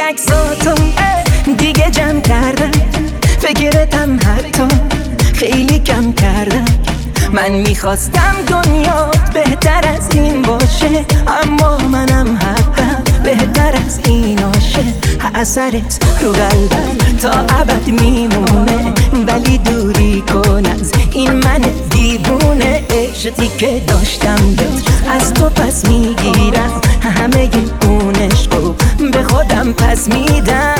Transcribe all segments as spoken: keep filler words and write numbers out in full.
عکساتو دیگه جمع کردم، فکرتم حتی خیلی کم کردم. من میخواستم دنیات بهتر از این باشه، اما منم حقم بهتر از این آشه. اثرت رو قلبم تا ابد میمونه، ولی دوری کن از این من دیوونه. عشقی که داشتم از تو پس میگیرم، همه اون عشقو به خودم پس میدم.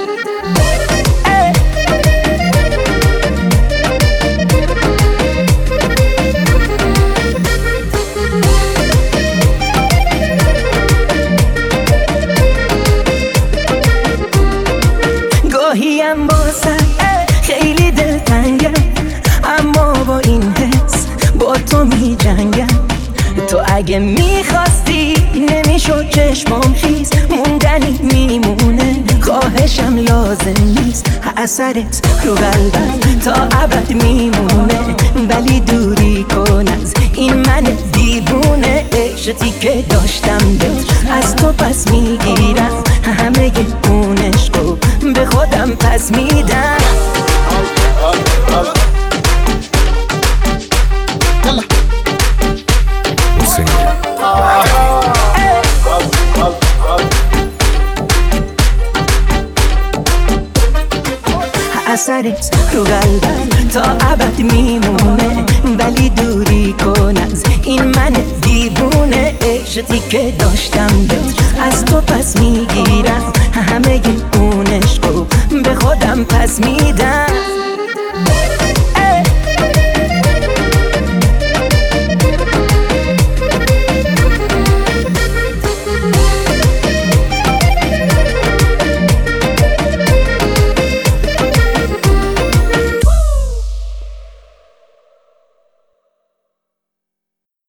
گاهیم بازم خیلی دلتنگم، اما با این حس با تو می جنگم. تو اگه میخواستی نمیشد چشمام خیز، موندنی میمونه خواهشم لازم نیست. اثرت رو قلبم تا ابد میمونه، ولی دوری کن از این من دیوونه. عشقی که داشتم از تو پس میگیرم، همه اون عشقو به خودم پس میدم. اثرت رو قلبم تا ابد میمونه، ولی دوری کن از این من دیوونه. عشقی که داشتم از تو پس میگیرم، همه اون عشقو به خودم پس میدم.